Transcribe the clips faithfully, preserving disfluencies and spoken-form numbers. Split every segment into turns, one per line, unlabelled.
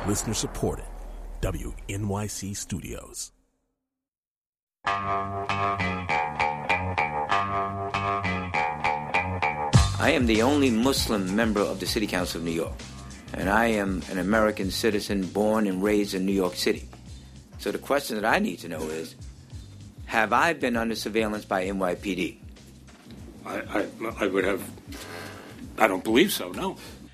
Listener supported. W N Y C Studios.
I am the only Muslim member of the City Council of New York, and I am an American citizen born and raised in New York City. So the question that I need to know is, have I been under surveillance by N Y P D?
I, I, I would have, I don't believe so, no.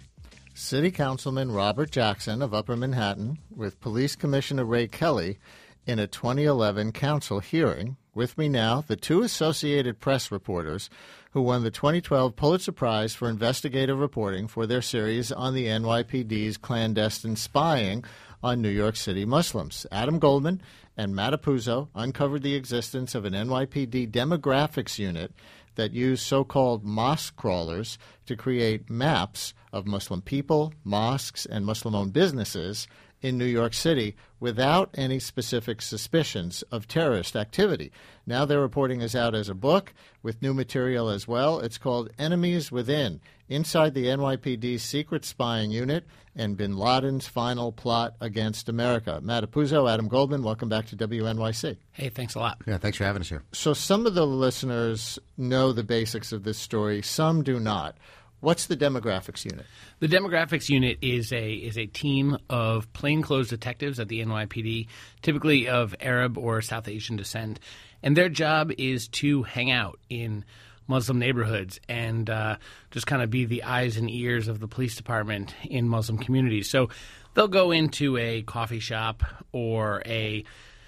City Councilman Robert Jackson of Upper Manhattan with Police Commissioner Ray Kelly in a twenty eleven council hearing. With me now, the two Associated Press reporters who won the twenty twelve Pulitzer Prize for investigative reporting for their series on the N Y P D's clandestine spying on New York City Muslims. Adam Goldman and Matt Apuzzo uncovered the existence of an N Y P D demographics unit that used so-called mosque crawlers to create maps of Muslim people, mosques, and Muslim-owned businesses in New York City without any specific suspicions of terrorist activity. Now their reporting is out as a book with new material as well. It's called Enemies Within, Inside the N Y P D's Secret Spying Unit and Bin Laden's Final Plot Against America. Matt Apuzzo, Adam Goldman, welcome back to W N Y C.
Hey, thanks a lot.
Yeah, thanks for having us here.
So some of the listeners know the basics of this story. Some do not. What's the demographics unit?
The demographics unit is a is a team of plainclothes detectives at the N Y P D, typically of Arab or South Asian descent, and their job is to hang out in Muslim neighborhoods and uh, just kind of be the eyes and ears of the police department in Muslim communities. So they'll go into a coffee shop or a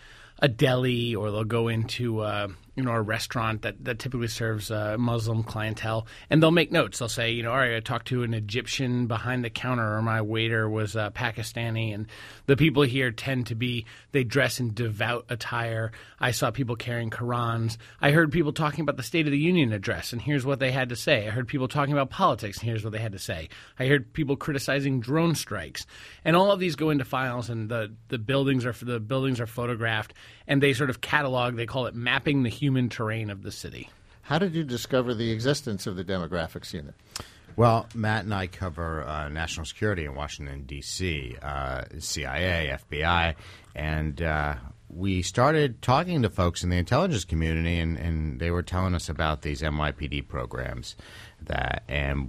a deli, or they'll go into uh, you know a restaurant that, that typically serves uh, Muslim clientele, and they'll make notes. They'll say, you know, all right, I talked to an Egyptian behind the counter, or my waiter was uh, Pakistani, and the people here tend to be, they dress in devout attire. I saw people carrying Qurans. I heard people talking about the State of the Union address, and here's what they had to say. I heard people talking about politics, and here's what they had to say. I heard people criticizing drone strikes, and all of these go into files, and the the buildings are the buildings are photographed. And they sort of catalog, they call it mapping the human terrain of the city.
How did you discover the existence of the demographics unit?
Well, Matt and I cover uh, national security in Washington, D C, uh, C I A, F B I, and uh, we started talking to folks in the intelligence community, and, and they were telling us about these N Y P D programs that, and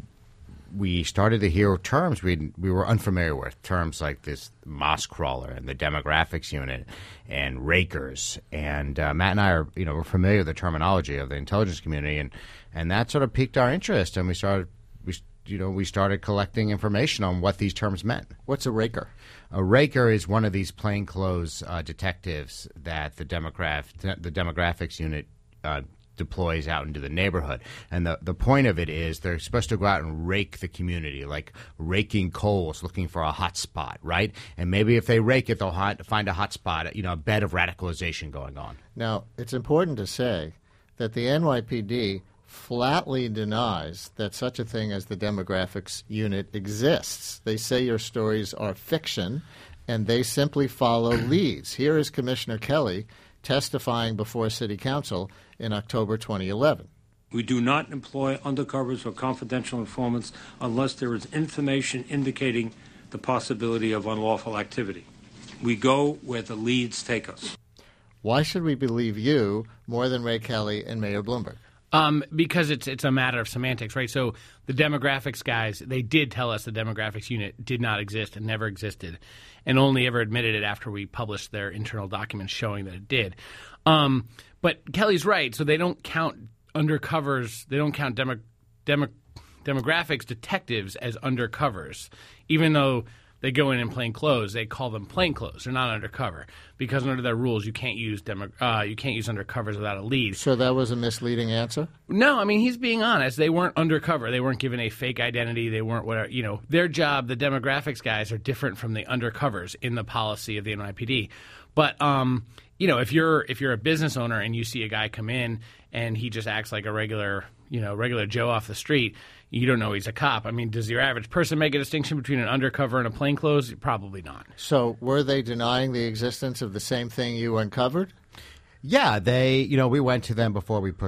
we started to hear terms we we were unfamiliar with, terms like this mosque crawler and the demographics unit and rakers. And uh, Matt and I are, you know, we're familiar with the terminology of the intelligence community, and, and that sort of piqued our interest. And we started, we you know, we started collecting information on what these terms meant.
What's a raker?
A raker is one of these plainclothes uh, detectives that the demograph the demographics unit Uh, deploys out into the neighborhood. And the, the point of it is they're supposed to go out and rake the community, like raking coals, looking for a hot spot, right? And maybe if they rake it, they'll hot, find a hot spot, you know, a bed of radicalization going on.
Now, it's important to say that the N Y P D flatly denies that such a thing as the demographics unit exists. They say your stories are fiction, and they simply follow leads. Here is Commissioner Kelly testifying before City Council in October twenty eleven.
We do not employ undercovers or confidential informants unless there is information indicating the possibility of unlawful activity. We go where the leads take us.
Why should we believe you more than Ray Kelly and Mayor Bloomberg?
Um, because it's it's a matter of semantics, right? So the demographics guys, they did tell us the demographics unit did not exist and never existed, and only ever admitted it after we published their internal documents showing that it did. Um, but Kelly's right. So they don't count undercovers. They don't count demo, demo, demographics detectives as undercovers, even though they go in in plain clothes. They call them plain clothes. They're not undercover because under their rules, you can't use demo, uh, you can't use undercovers without a lead.
So that was a misleading answer?
No, I mean, he's being honest. They weren't undercover. They weren't given a fake identity. They weren't whatever. You know, their job, the demographics guys, are different from the undercovers in the policy of the N Y P D. But um, you know, if you're if you're a business owner and you see a guy come in and he just acts like a regular, you know, regular Joe off the street, you don't know he's a cop. I mean, does your average person make a distinction between an undercover and a plainclothes? Probably not.
So were they denying the existence of the same thing you uncovered?
Yeah, they, you know, we went to them before we pushed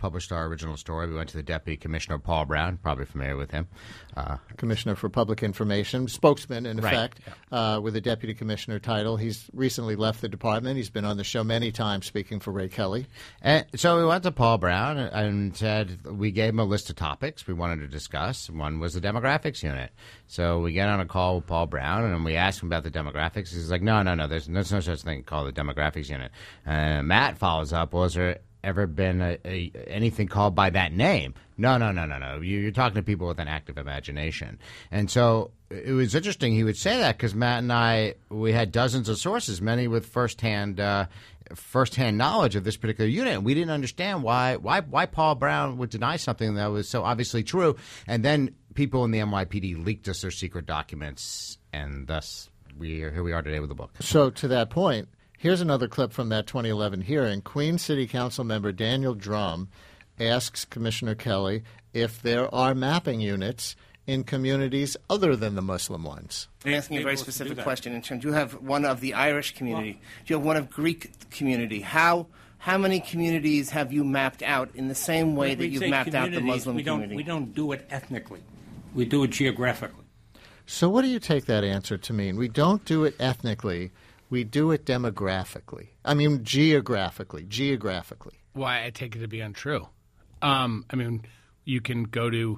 published our original story. We went to the Deputy Commissioner, Paul Brown, probably familiar with him. Uh,
Commissioner for Public Information, spokesman in
Right,
effect, yeah. uh, with a Deputy Commissioner title. He's recently left the department. He's been on the show many times speaking for Ray Kelly.
And so we went to Paul Brown and said we gave him a list of topics we wanted to discuss. One was the demographics unit. So we get on a call with Paul Brown and we ask him about the demographics. He's like, no, no, no, there's, there's no such thing called the demographics unit. Uh, Matt follows up, was there ever been a, a, anything called by that name? No, no, no, no, no. You, you're talking to people with an active imagination. And so it was interesting he would say that because Matt and I, we had dozens of sources, many with firsthand uh, firsthand knowledge of this particular unit. And we didn't understand why, why, why Paul Brown would deny something that was so obviously true. And then people in the N Y P D leaked us their secret documents, and thus we are, here we are today with the book.
So to that point, here's another clip from that twenty eleven hearing. Queens City Council member Daniel Drum asks Commissioner Kelly if there are mapping units in communities other than the Muslim ones.
I'm asking a very specific question. In terms, you have one of the Irish community. Do you have one of Greek community? How how many communities have you mapped out in the same way that you've mapped out the Muslim
we don't,
community?
We don't do it ethnically. We do it geographically.
So what do you take that answer to mean? We don't do it ethnically. We do it demographically. I mean, geographically. Geographically.
Why I take it to be untrue. Um, I mean, you can go to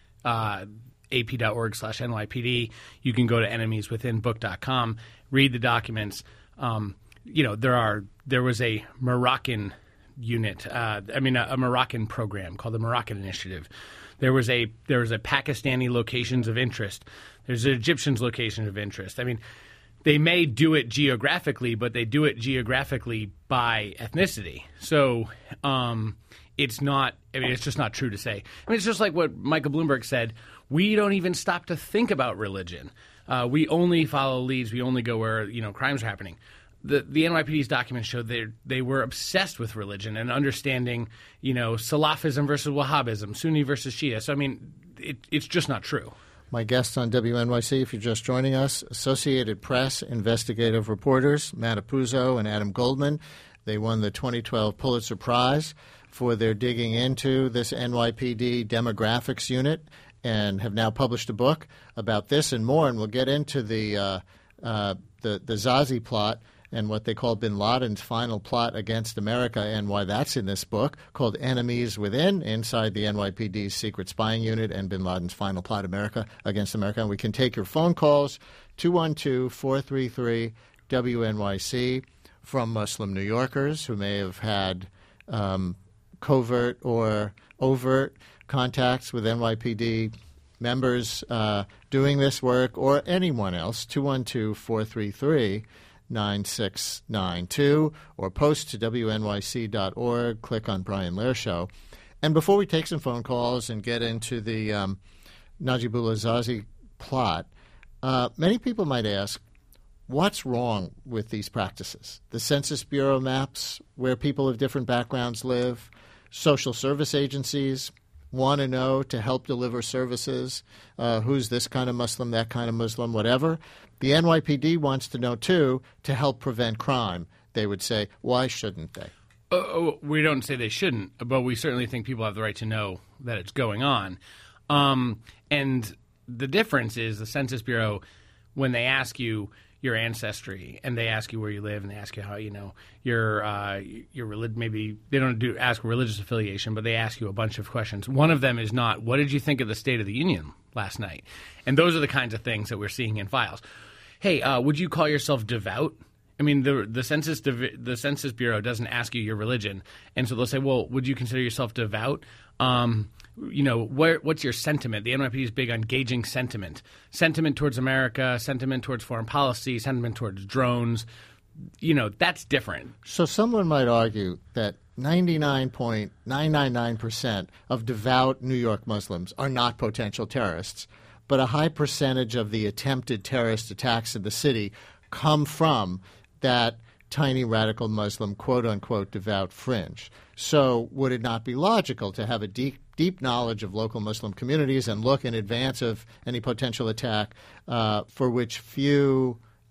uh, ap.org slash NYPD. You can go to enemies within book dot com, read the documents. Um, you know, there are there was a Moroccan unit. Uh, I mean, a, a Moroccan program called the Moroccan Initiative. There was a there was a Pakistani locations of interest. There's an Egyptian's location of interest. I mean, they may do it geographically, but they do it geographically by ethnicity. So um, it's not – I mean, it's just not true to say. I mean, it's just like what Michael Bloomberg said. We don't even stop to think about religion. Uh, we only follow leads. We only go where, you know, crimes are happening. The the N Y P D's documents showed they they were obsessed with religion and understanding, you know, Salafism versus Wahhabism, Sunni versus Shia. So, I mean, it, it's just not true.
My guests on W N Y C, if you're just joining us, Associated Press investigative reporters Matt Apuzzo and Adam Goldman. They won the twenty twelve Pulitzer Prize for their digging into this N Y P D demographics unit and have now published a book about this and more. And we'll get into the uh, uh, the, the Zazi plot and what they call bin Laden's final plot against America and why that's in this book called Enemies Within, inside the N Y P D's secret spying unit and bin Laden's final plot America against America. And we can take your phone calls, two one two, four three three, W N Y C, from Muslim New Yorkers who may have had um, covert or overt contacts with N Y P D members uh, doing this work, or anyone else, two one two, four three three, nine six nine two, or post to W N Y C dot org, click on Brian Lehrer Show. And before we take some phone calls and get into the um, Najibullah Zazi plot, uh, many people might ask, what's wrong with these practices? The Census Bureau maps where people of different backgrounds live, social service agencies want to know to help deliver services, uh, who's this kind of Muslim, that kind of Muslim, whatever. The N Y P D wants to know, too, to help prevent crime. They would say, why shouldn't they?
Uh, we don't say they shouldn't, but we certainly think people have the right to know that it's going on. Um, and the difference is the Census Bureau, when they ask you your ancestry and they ask you where you live and they ask you how, you know, your uh, your relig- maybe they don't do ask religious affiliation, but they ask you a bunch of questions. One of them is not, what did you think of the State of the Union last night? And those are the kinds of things that we're seeing in files. Hey, uh, would you call yourself devout? I mean, the the census the Census Bureau doesn't ask you your religion, and so they'll say, well, would you consider yourself devout? Um, you know, where, what's your sentiment? The N Y P D is big on gauging sentiment. Sentiment towards America, sentiment towards foreign policy, sentiment towards drones. You know, that's different.
So someone might argue that ninety-nine point nine nine nine percent of devout New York Muslims are not potential terrorists, but a high percentage of the attempted terrorist attacks in the city come from that tiny radical Muslim, quote-unquote, devout fringe. So would it not be logical to have a deep, deep knowledge of local Muslim communities and look in advance of any potential attack uh, for which few,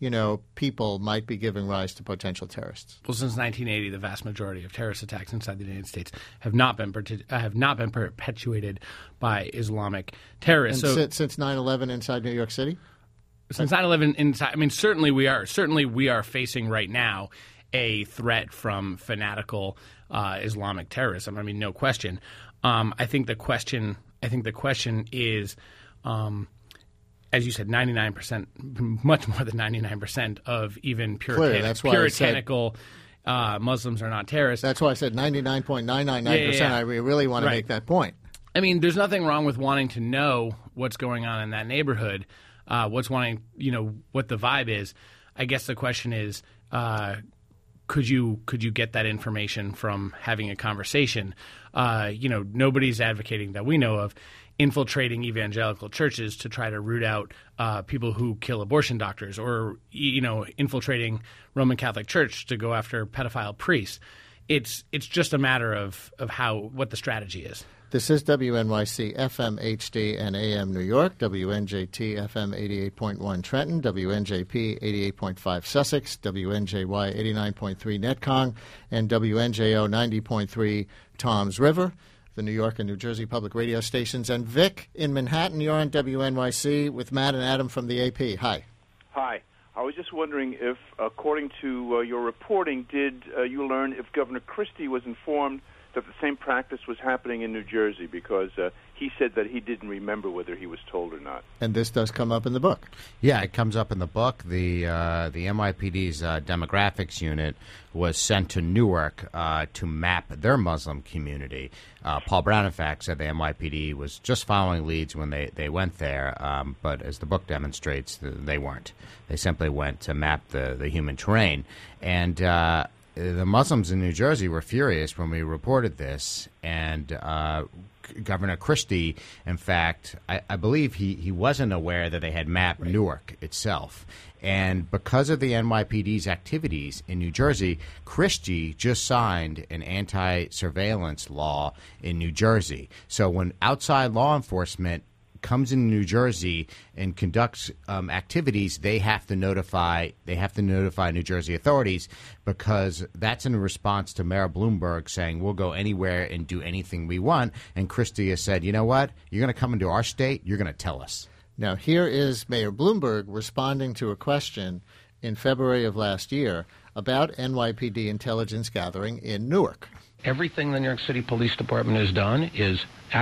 you know, people might be giving rise to potential terrorists?
Well, since nineteen eighty, the vast majority of terrorist attacks inside the United States have not been uh, have not been perpetuated by Islamic terrorists.
And
so,
since, since nine eleven inside New York City?
Since nine eleven inside, I mean, certainly we are certainly we are facing right now a threat from fanatical uh, Islamic terrorism. I mean, no question. Um, I think the question. I think the question is, um, as you said, ninety-nine percent, much more than ninety-nine percent of even Puritan,
that's why
puritanical said, uh, Muslims are not terrorists.
That's why I said ninety-nine point nine nine nine percent.
Yeah, yeah, yeah.
I really want to
right.
make that point.
I mean, there's nothing wrong with wanting to know what's going on in that neighborhood, uh, what's wanting, you know, what the vibe is. I guess the question is, uh, could you could you get that information from having a conversation? Uh, you know, nobody's advocating that we know of infiltrating evangelical churches to try to root out uh, people who kill abortion doctors, or, you know, infiltrating Roman Catholic Church to go after pedophile priests. It's it's just a matter of, of how what the strategy is.
This is W N Y C F M H D and A M New York, W N J T F M eighty-eight point one Trenton, W N J P eighty-eight point five Sussex, W N J Y eighty-nine point three Netcong, and W N J O ninety point three Toms River, the New York and New Jersey public radio stations. And Vic in Manhattan, you're on W N Y C with Matt and Adam from the A P. Hi.
Hi. I was just wondering if, according to uh, your reporting, did uh, you learn if Governor Christie was informed that the same practice was happening in New Jersey, because uh, he said that he didn't remember whether he was told or not.
And this does come up in the book.
Yeah, it comes up in the book. The uh, the N Y P D's uh, demographics unit was sent to Newark uh, to map their Muslim community. Uh, Paul Brown, in fact, said the N Y P D was just following leads when they, they went there, um, but as the book demonstrates, they weren't. They simply went to map the, the human terrain. And uh, the Muslims in New Jersey were furious when we reported this, and uh, Governor Christie, in fact, I, I believe he, he wasn't aware that they had mapped right. Newark itself. And because of the N Y P D's activities in New Jersey, Christie just signed an anti-surveillance law in New Jersey. So when outside law enforcement comes in New Jersey and conducts um, activities, they have to notify they have to notify New Jersey authorities, because that's in response to Mayor Bloomberg saying we'll go anywhere and do anything we want. And Christie has said, you know what, you're going to come into our state, you're going to tell us.
Now, here is Mayor Bloomberg responding to a question in February of last year about N Y P D intelligence gathering in Newark.
Everything the New York City Police Department has done is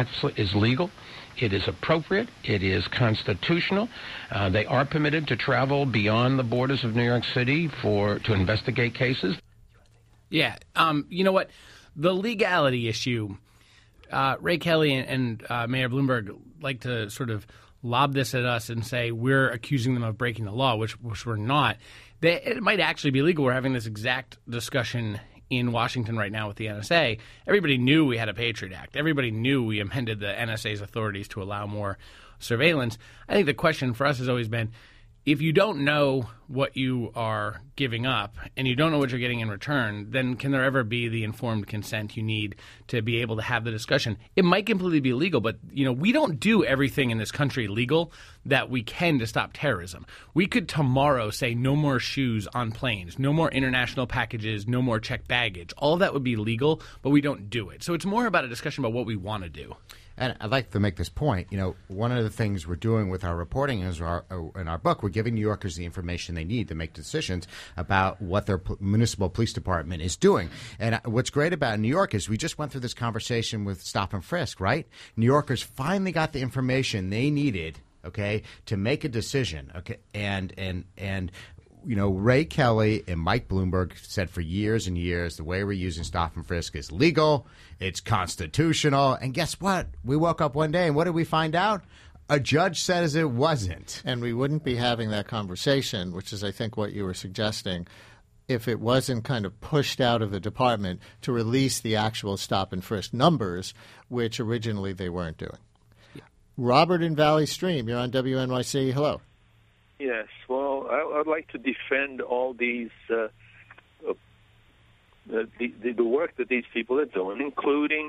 is legal. It is appropriate. It is constitutional. Uh, they are permitted to travel beyond the borders of New York City for to investigate cases.
Yeah. Um, you know what? The legality issue, uh, Ray Kelly and, and uh, Mayor Bloomberg like to sort of lob this at us and say we're accusing them of breaking the law, which, which we're not. They, it might actually be legal. We're having this exact discussion in Washington right now with the N S A. Everybody knew we had a Patriot Act. Everybody knew we amended the N S A's authorities to allow more surveillance. I think the question for us has always been, if you don't know what you are giving up and you don't know what you're getting in return, then can there ever be the informed consent you need to be able to have the discussion? It might completely be legal, but you know, we don't do everything in this country legal that we can to stop terrorism. We could tomorrow say no more shoes on planes, no more international packages, no more checked baggage. All of that would be legal, but we don't do it. So it's more about a discussion about what we want to do.
And I'd like to make this point. You know, one of the things we're doing with our reporting is our, in our book, we're giving New Yorkers the information they need to make decisions about what their p- municipal police department is doing. And what's great about New York is we just went through this conversation with Stop and Frisk, right? New Yorkers finally got the information they needed, okay, to make a decision, okay, and and and. You know, Ray Kelly and Mike Bloomberg said for years and years the way we're using Stop and Frisk is legal, it's constitutional, and guess what? We woke up one day and what did we find out? A judge says it wasn't.
And we wouldn't be having that conversation, which is, I think, what you were suggesting, if it wasn't kind of pushed out of the department to release the actual Stop and Frisk numbers, which originally they weren't doing. Yeah. Robert in Valley Stream, you're on W N Y C. Hello.
Yes, well, I, I'd like to defend all these, uh, uh, the, the, the work that these people are doing, including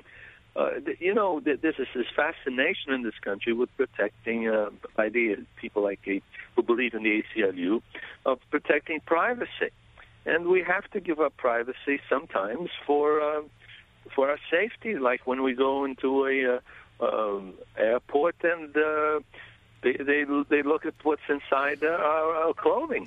uh, you know, there's this fascination in this country with protecting uh, ideas, people like uh, who believe in the A C L U, of protecting privacy. And we have to give up privacy sometimes for uh, for our safety, like when we go into a uh, um, airport and uh, they, they they look at what's inside uh, our, our clothing.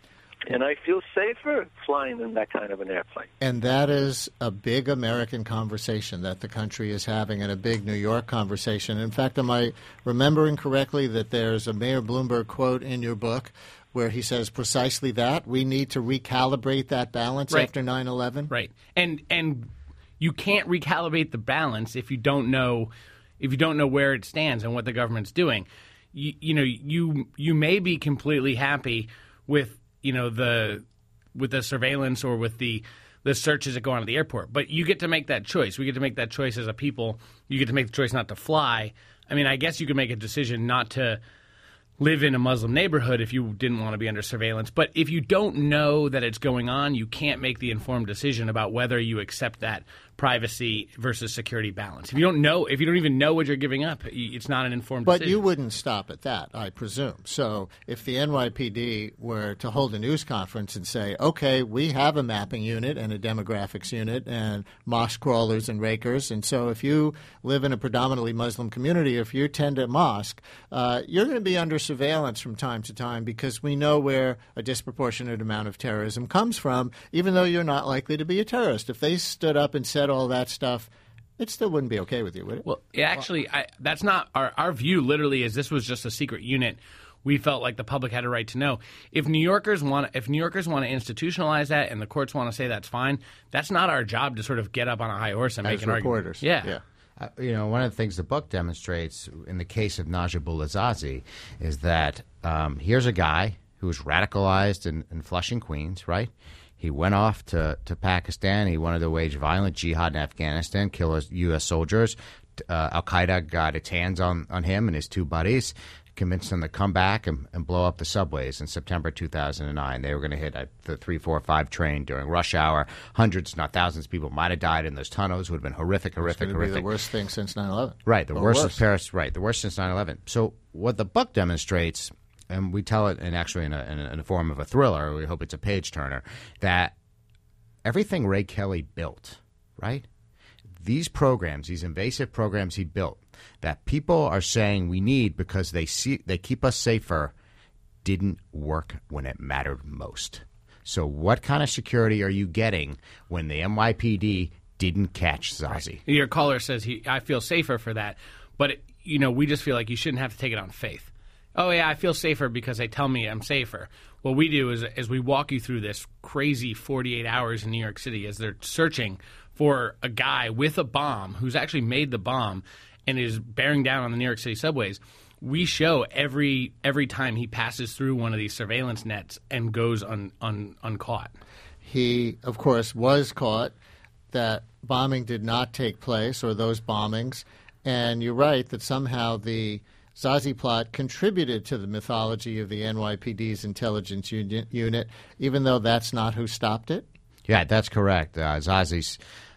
And I feel safer flying in that kind of an airplane.
And that is a big American conversation that the country is having, and a big New York conversation. In fact, am I remembering correctly that there's a Mayor Bloomberg quote in your book where he says precisely that? We need to recalibrate that balance
right.
after nine eleven?
Right. And and you can't recalibrate the balance if you don't know if you don't know where it stands and what the government's doing. You, you know, you you may be completely happy with you know, the with the surveillance or with the the searches that go on at the airport. But you get to make that choice. We get to make that choice as a people. You get to make the choice not to fly. I mean, I guess you could make a decision not to live in a Muslim neighborhood if you didn't want to be under surveillance. But if you don't know that it's going on, you can't make the informed decision about whether you accept that privacy versus security balance. If you don't know, if you don't even know what you're giving up, it's not an informed
but
decision.
But you wouldn't stop at that, I presume. So if the N Y P D were to hold a news conference and say, okay, we have a mapping unit and a demographics unit and mosque crawlers and rakers, and so if you live in a predominantly Muslim community, if you attend a mosque, uh, you're going to be under surveillance from time to time because we know where a disproportionate amount of terrorism comes from, even though you're not likely to be a terrorist. If they stood up and said all that stuff, it still wouldn't be okay with you, would it?
Well, actually, I, that's not our, our view. Literally, is this was just a secret unit. We felt like the public had a right to know. If New Yorkers want, if New Yorkers want to institutionalize that, and the courts want to say that's fine, that's not our job to sort of get up on a high horse and
As
make an
reporters.
argument. Yeah.
yeah. Uh, you know, one of the things the book demonstrates in the case of Najibullah Zazi is that um, here's a guy who was radicalized in, in Flushing, Queens, right? He went off to, to Pakistan. He wanted to wage violent jihad in Afghanistan, kill U S soldiers. Uh, Al-Qaeda got its hands on, on him and his two buddies, convinced them to come back and, and blow up the subways in September two thousand nine. They were going to hit uh, the three forty-five train during rush hour. Hundreds, not thousands of people might have died in those tunnels. It would have been horrific, horrific,
it's
horrific.
Be the worst thing since nine eleven.
Right, the
or
worst
worse.
since Paris. Right, the worst since nine eleven. So what the book demonstrates, and we tell it in actually in a, in a, in a form of a thriller, we hope it's a page-turner, that everything Ray Kelly built, right, these programs, these invasive programs he built, that people are saying we need because they see they keep us safer, didn't work when it mattered most. So what kind of security are you getting when the N Y P D didn't catch Zazi?
Right. Your caller says, he, I feel safer for that. But, it, you know, we just feel like you shouldn't have to take it on faith. Oh, yeah, I feel safer because they tell me I'm safer. What we do is, is we walk you through this crazy forty-eight hours in New York City as they're searching for a guy with a bomb who's actually made the bomb and is bearing down on the New York City subways. We show every every time he passes through one of these surveillance nets and goes un, un, uncaught.
He, of course, was caught. That bombing did not take place, or those bombings. And you're right that somehow the Zazi plot contributed to the mythology of the N Y P D's intelligence uni- unit, even though that's not who stopped it?
Yeah, that's correct. Uh, Zazi's,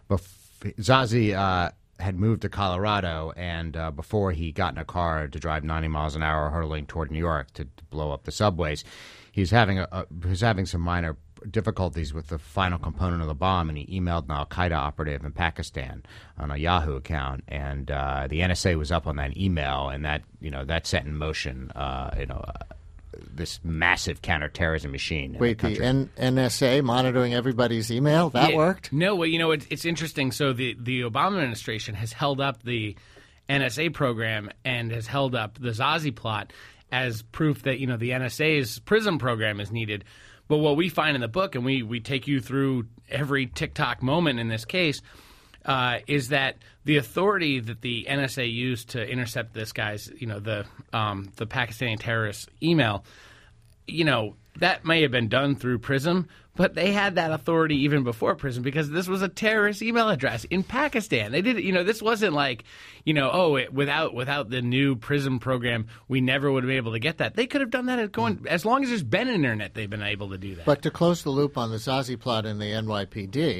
bef- Zazi uh, had moved to Colorado, and uh, before he got in a car to drive ninety miles an hour hurtling toward New York to, to blow up the subways, he was having a, a, he was having some minor difficulties with the final component of the bomb, and he emailed an Al-Qaeda operative in Pakistan on a Yahoo account, and uh, the N S A was up on that email, and that you know that set in motion uh, you know uh, this massive counterterrorism machine.
Wait, the, the N- NSA monitoring everybody's email? That
yeah,
worked?
No, well, you know, it's, it's interesting. So the, the Obama administration has held up the N S A program and has held up the Zazi plot as proof that, you know, the N S A's PRISM program is needed. But what we find in the book, and we, we take you through every TikTok moment in this case, uh, is that the authority that the N S A used to intercept this guy's, you know, the um, the Pakistani terrorist email, you know, that may have been done through PRISM, but they had that authority even before PRISM because this was a terrorist email address in Pakistan. They did, you know, this wasn't like, you know, oh, it, without without the new PRISM program, we never would have been able to get that. They could have done that as, going, as long as there's been internet, they've been able to do that.
But to close the loop on the Zazi plot in the N Y P D,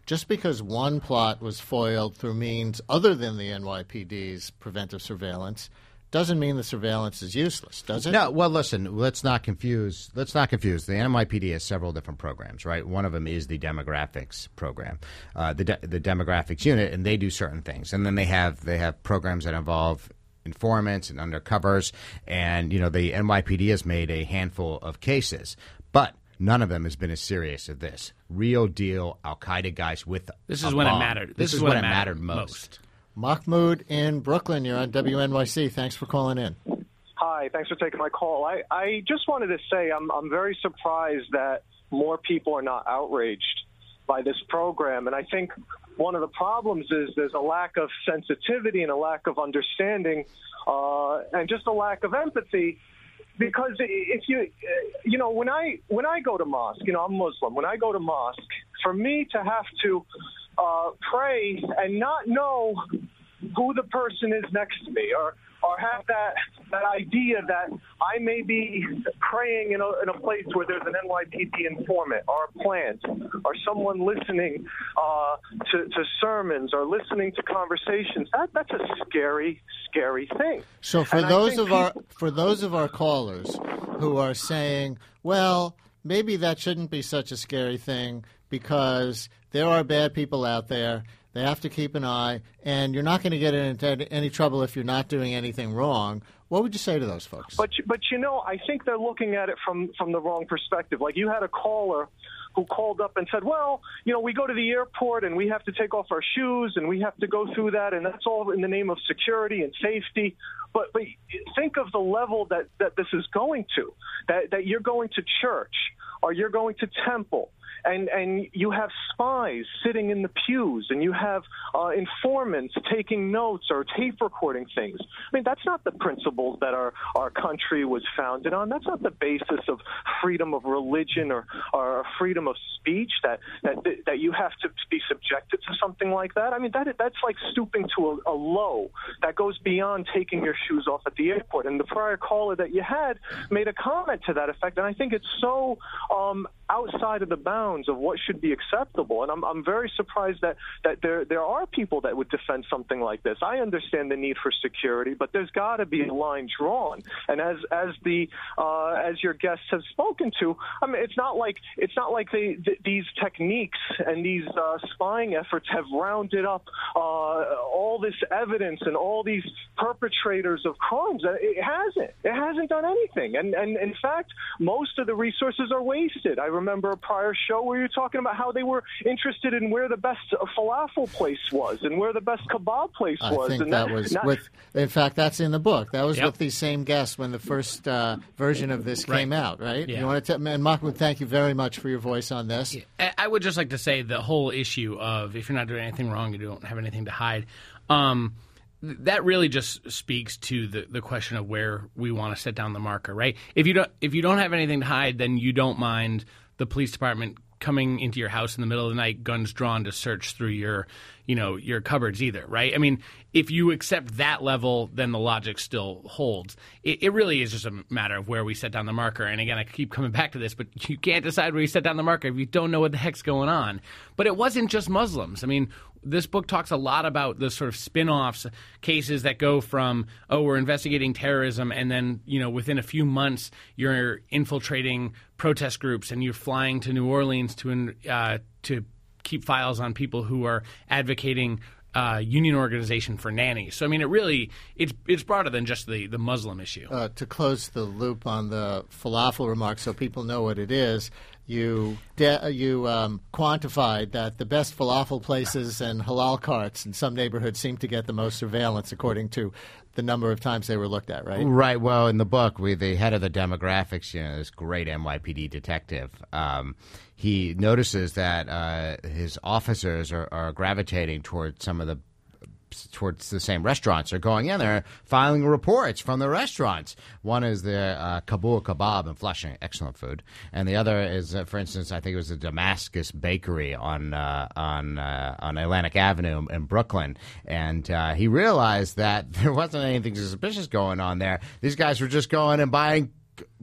just because one plot was foiled through means other than the N Y P D's preventive surveillance doesn't mean the surveillance is useless, does it?
No. Well, listen. Let's not confuse. Let's not confuse. The N Y P D has several different programs, right? One of them is the demographics program, uh, the de- the demographics unit, and they do certain things. And then they have they have programs that involve informants and undercovers. And you know, the N Y P D has made a handful of cases, but none of them has been as serious as this. Real deal Al Qaeda guys with
this
a
is when
bomb.
it mattered.
This,
this
is
when,
when
it mattered,
mattered most.
most.
Mahmoud in Brooklyn, you're on W N Y C. Thanks for calling in.
Hi, thanks for taking my call. I, I just wanted to say I'm I'm very surprised that more people are not outraged by this program. And I think one of the problems is there's a lack of sensitivity and a lack of understanding uh, and just a lack of empathy. Because if you, you know, when I when I go to mosque, you know, I'm Muslim. When I go to mosque, for me to have to uh, pray and not know who the person is next to me, or or have that that idea that I may be praying in a, in a place where there's an N Y P D informant or a plant or someone listening uh, to, to sermons or listening to conversations, that that's a scary, scary thing.
So for
And
those of
people,
our for those of our callers who are saying, well, maybe that shouldn't be such a scary thing because there are bad people out there. They have to keep an eye, and you're not going to get into any trouble if you're not doing anything wrong. What would you say to those folks?
But but you know, I think they're looking at it from from the wrong perspective. Like you had a caller who called up and said, well, you know, we go to the airport and we have to take off our shoes and we have to go through that, and that's all in the name of security and safety. But but think of the level that, that this is going to, that, that you're going to church or you're going to temple. And and you have spies sitting in the pews, and you have uh, informants taking notes or tape recording things. I mean, that's not the principles that our, our country was founded on. That's not the basis of freedom of religion or, or freedom of speech, that, that that you have to be subjected to something like that. I mean, that that's like stooping to a, a low that goes beyond taking your shoes off at the airport. And the prior caller that you had made a comment to that effect, and I think it's so um, outside of the bounds of what should be acceptable. And I'm I'm very surprised that, that there there are people that would defend something like this. I understand the need for security, but there's got to be a line drawn. And as as the uh, as your guests have spoken to, I mean, it's not like it's not like they th- these techniques and these uh, spying efforts have rounded up uh, all this evidence and all these perpetrators of crimes. It hasn't. It hasn't done anything. And and in fact, most of the resources are wasted. I remember a prior show where you're talking about how they were interested in where the best falafel place was and where the best kebab place was.
I think
and
that,
that
was
not,
with, in fact, that's in the book. That was
Yep.
with these same guests when the first uh, version of this
Right.
came out, right?
Yeah.
You want to tell, and Mahmoud, thank you very much for your voice on this.
I I would just like to say the whole issue of if you're not doing anything wrong, you don't have anything to hide. Um, th- that really just speaks to the, the question of where we want to set down the marker, right? If you don't if you don't have anything to hide, then you don't mind the police department coming into your house in the middle of the night, guns drawn, to search through your, you know, your cupboards either, right? I mean, if you accept that level, then the logic still holds. It, it really is just a matter of where we set down the marker. And again, I keep coming back to this, but you can't decide where you set down the marker if you don't know what the heck's going on. But it wasn't just Muslims. I mean, this book talks a lot about the sort of spin-offs, cases that go from, oh, we're investigating terrorism, and then, you know, within a few months, you're infiltrating protest groups and you're flying to New Orleans to uh, to keep files on people who are advocating uh, union organization for nannies. So, I mean, it really, it's it's broader than just the, the Muslim issue.
Uh, to close the loop on the falafel remark so people know what it is, you de- you um, quantified that the best falafel places and halal carts in some neighborhoods seem to get the most surveillance according to the number of times they were looked at, right?
Right. Well, in the book, we the head of the demographics, you know, this great N Y P D detective, um, he notices that uh, his officers are, are gravitating towards some of the towards the same restaurants. They're going in there, filing reports from the restaurants. One is the uh, Kabul Kebab in Flushing, excellent food, and the other is, uh, for instance, I think it was the Damascus Bakery on uh, on uh, on Atlantic Avenue in Brooklyn. And uh, he realized that there wasn't anything suspicious going on there. These guys were just going and buying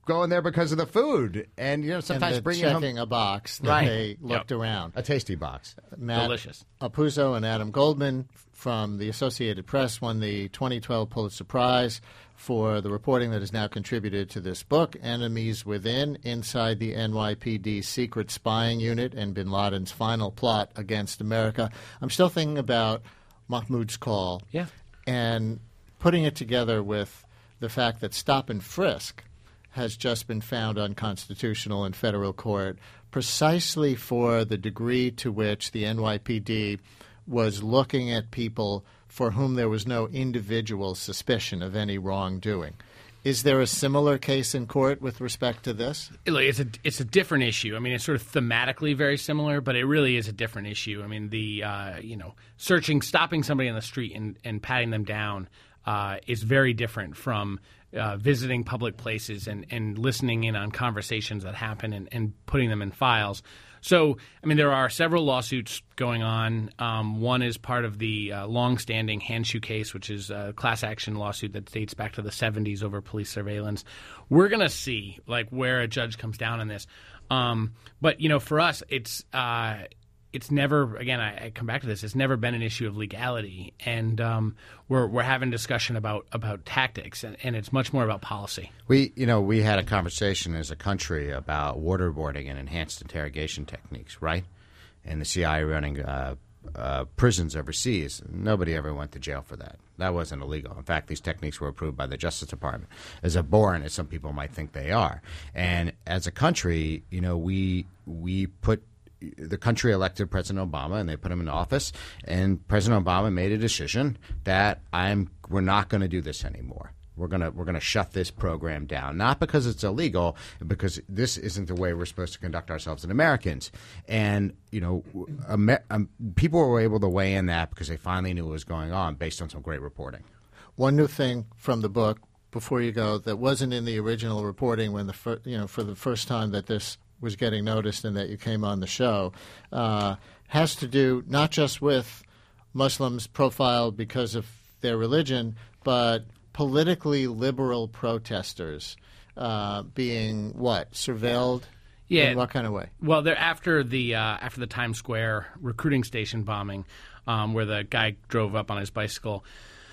going there because of the food, and you know sometimes
and
bringing
checking
home
a box that
right.
they looked
Yep.
around.
a tasty box.
Matt
Delicious.
Apuzzo and Adam Goldman from the Associated Press won the twenty twelve Pulitzer Prize for the reporting that has now contributed to this book, Enemies Within, Inside the N Y P D Secret Spying Unit and Bin Laden's Final Plot Against America. I'm still thinking about Mahmoud's call
Yeah.
and putting it together with the fact that stop and frisk has just been found unconstitutional in federal court precisely for the degree to which the N Y P D was looking at people for whom there was no individual suspicion of any wrongdoing. Is there a similar case in court with respect to this?
Look, it's a it's a different issue. I mean, it's sort of thematically very similar, but it really is a different issue. I mean, the uh, you know searching, stopping somebody on the street and, and patting them down uh, is very different from uh, visiting public places and, and listening in on conversations that happen and, and putting them in files. So, I mean, there are several lawsuits going on. Um, one is part of the uh, longstanding Handshoe case, which is a class action lawsuit that dates back to the seventies over police surveillance. We're going to see, like, where a judge comes down on this. Um, but, you know, for us, it's uh, it's never, again, I, I come back to this, it's never been an issue of legality. And um, we're we're having discussion about, about tactics, and, and it's much more about policy.
We, you know, we had a conversation as a country about waterboarding and enhanced interrogation techniques, right? And the C I A running uh, uh, prisons overseas. Nobody ever went to jail for that. That wasn't illegal. In fact, these techniques were approved by the Justice Department, as abhorrent as some people might think they are. And as a country, you know, we we put the country elected President Obama, and they put him in office. And President Obama made a decision that I'm we're not going to do this anymore. We're gonna we're gonna shut this program down, not because it's illegal, because this isn't the way we're supposed to conduct ourselves as Americans. And you know, Amer- um, people were able to weigh in that because they finally knew what was going on based on some great reporting.
One new thing from the book before you go that wasn't in the original reporting when the fir- you know for the first time that this was getting noticed and that you came on the show uh, has to do not just with Muslims profiled because of their religion, but politically liberal protesters uh, being what surveilled.
Yeah.
In what kind of way?
Well, they're after the uh, after the Times Square recruiting station bombing, um, where the guy drove up on his bicycle.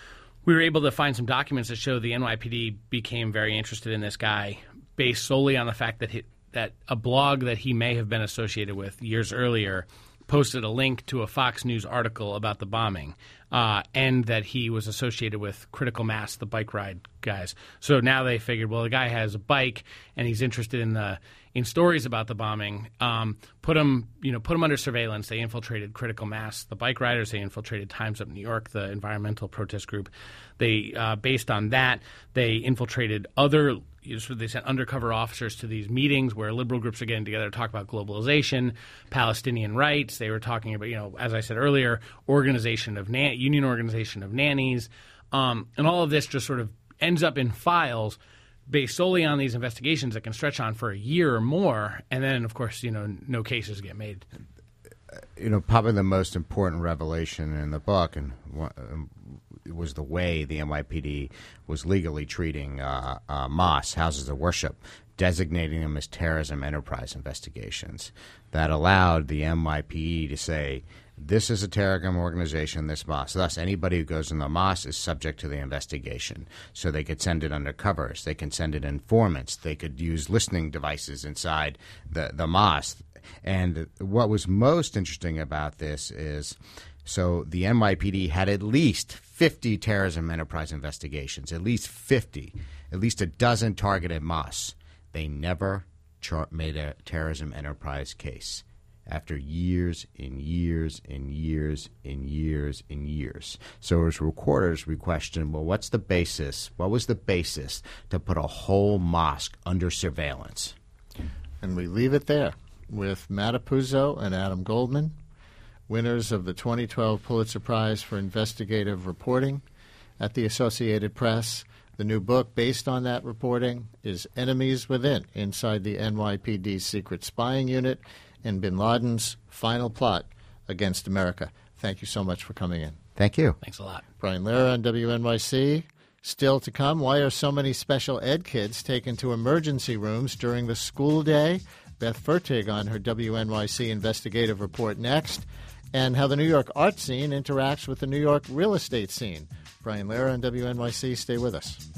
We were able to find some documents that show the N Y P D became very interested in this guy based solely on the fact that he, that a blog that he may have been associated with years earlier posted a link to a Fox News article about the bombing, uh, and that he was associated with Critical Mass, the bike ride guys. So now they figured, well, the guy has a bike and he's interested in the in stories about the bombing. Um, put him, you know, put him under surveillance. They infiltrated Critical Mass, the bike riders. They infiltrated Times Up New York, the environmental protest group. They, uh, based on that, they infiltrated other. So they sent undercover officers to these meetings where liberal groups are getting together to talk about globalization, Palestinian rights. They were talking about, you know, as I said earlier, organization of na- union organization of nannies, um, and all of this just sort of ends up in files based solely on these investigations that can stretch on for a year or more, and then, of course, you know, no cases get made.
You know, probably the most important revelation in the book, and um, was the way the N Y P D was legally treating uh, uh, mosques, houses of worship, designating them as terrorism enterprise investigations. That allowed the N Y P D to say, this is a terrorism organization, this mosque. Thus, anybody who goes in the mosque is subject to the investigation. So they could send it undercovers. They can send it informants. They could use listening devices inside the, the mosque. And what was most interesting about this is, so the N Y P D had at least fifty terrorism enterprise investigations, at least fifty, at least a dozen targeted mosques. They never char- made a terrorism enterprise case after years and years and years and years and years. So as reporters, we questioned, well, what's the basis? What was the basis to put a whole mosque under surveillance?
And we leave it there with Matt Apuzzo and Adam Goldman, winners of the twenty twelve Pulitzer Prize for Investigative Reporting at the Associated Press. The new book based on that reporting is Enemies Within, Inside the N Y P D's Secret Spying Unit and Bin Laden's Final Plot Against America. Thank you so much for coming in.
Thank you.
Thanks a lot.
Brian Lehrer on W N Y C. Still to come, why are so many special ed kids taken to emergency rooms during the school day? Beth Fertig on her W N Y C investigative report next. And how the New York art scene interacts with the New York real estate scene. Brian Lehrer on W N Y C. Stay with us.